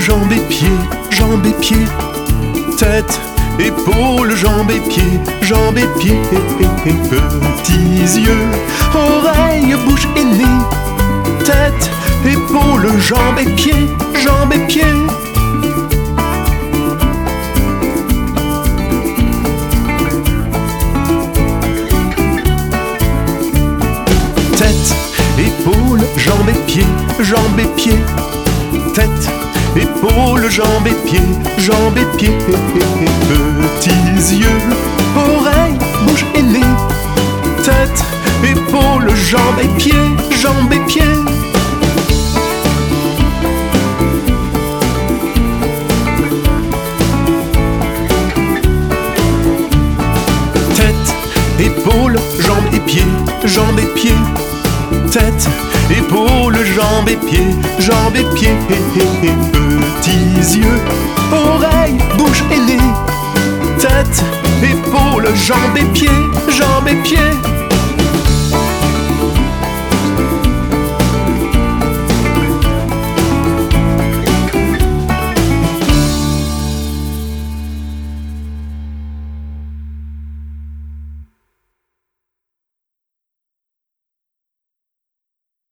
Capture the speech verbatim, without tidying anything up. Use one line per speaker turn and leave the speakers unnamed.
jambes et pieds, jambes et pieds. Tête, épaules, jambes et pieds, jambes et pieds. Petits yeux, oreilles, bouche et nez. Tête, épaules, jambes et pieds, jambes et pieds. Tête, épaules, jambes et pieds, jambes et pieds. Tête, épaules, jambes et pieds, jambes et pieds. Petits yeux, oreilles, bouche et nez. Tête, épaules, jambes et pieds, jambes et pieds. Tête, épaules, jambes et pieds, jambes et pieds. Tête, épaules, jambes et pieds, jambes et pieds. Petits yeux, oreilles, bouche et nez. Tête, épaules, jambes et pieds, jambes et pieds.